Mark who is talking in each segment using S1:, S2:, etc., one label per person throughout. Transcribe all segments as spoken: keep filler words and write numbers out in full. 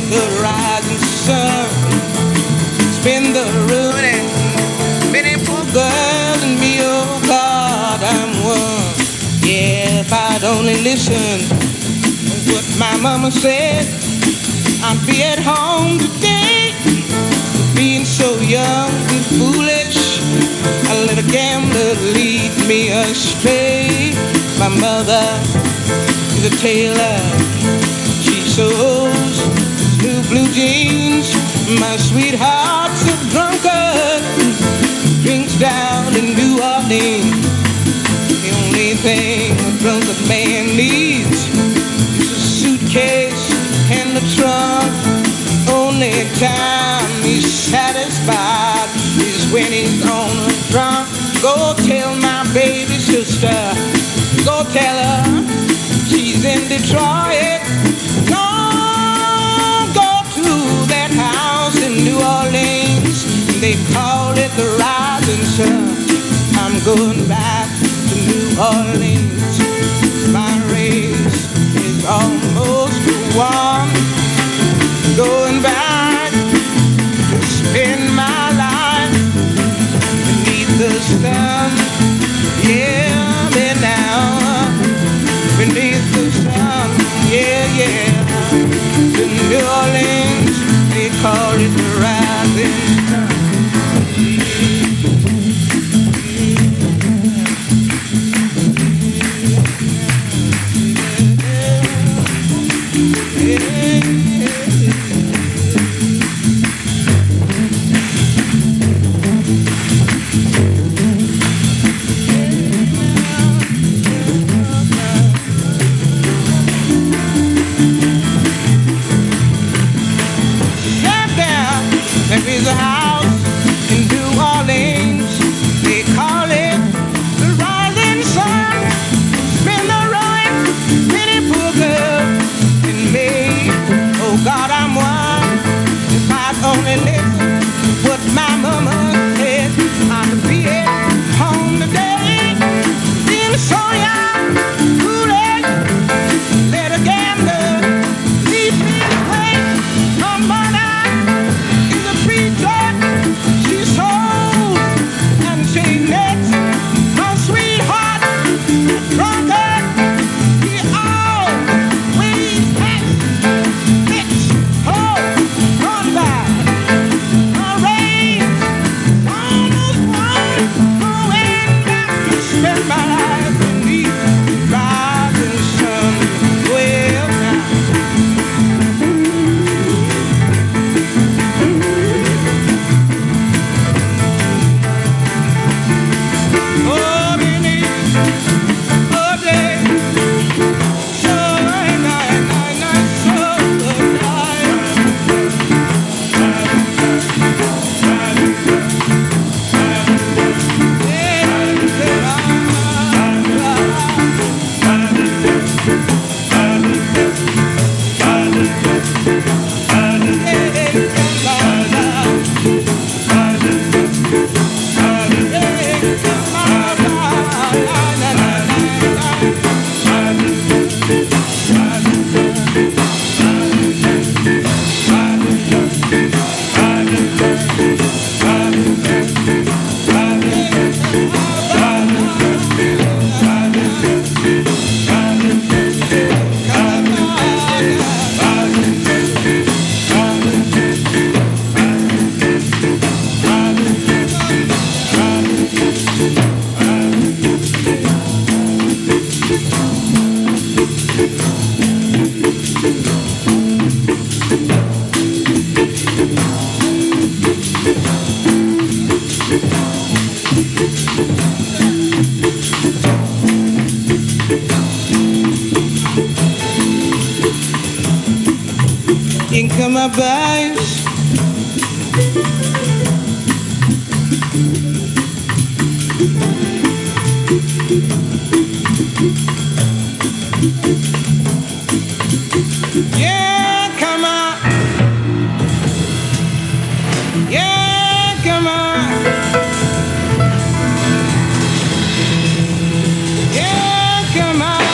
S1: the rising sun. It's been the ruining many poor girls and me, oh God, I'm one. Yeah, if I'd only listen to what my mama said, I'd be at home today. Being so young and foolish, I let a gambler lead me astray. My mother is a tailor, she sews new blue jeans. My sweetheart's a drunkard, drinks down in New Orleans. The only thing a drunkard man needs is a suitcase and a trunk. Only time he's satisfied is when he's on a drunk. Go tell my baby sister, go tell her she's in Detroit. Don't go to that house in New Orleans, they call it the Rising Sun. I'm going back to New Orleans. My race is almost won. Going back to spend my life beneath the sun. Yeah, me now, beneath the sun. Yeah, yeah. In New Orleans, they call it the Rising Sun. There's a house in New Orleans, they call it the Rising Sun. It's been the ruin, many poor girls in me. Oh God, I'm one. If I'd only listen to what my mama said, I'd be at home today. Being so young, foolish, let a gambler lead me away. My mother, she sold and she knits. My sweetheart, drunkard, he always has fixed. Oh, run back. My race almost won. Going back to spend my life beneath the rising sun. Well, now. Inca my bags, yeah, come on, yeah, come on, yeah, come on.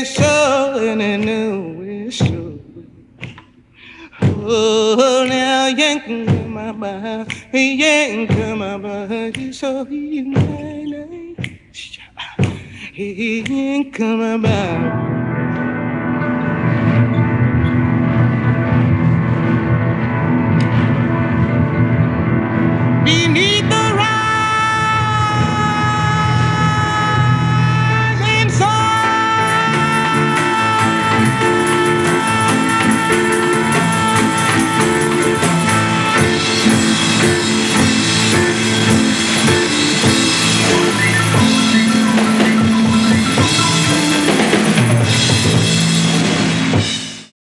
S1: so and I know it's so. Oh, now yanking my back, yanking my back, so he might. He ain't coming back.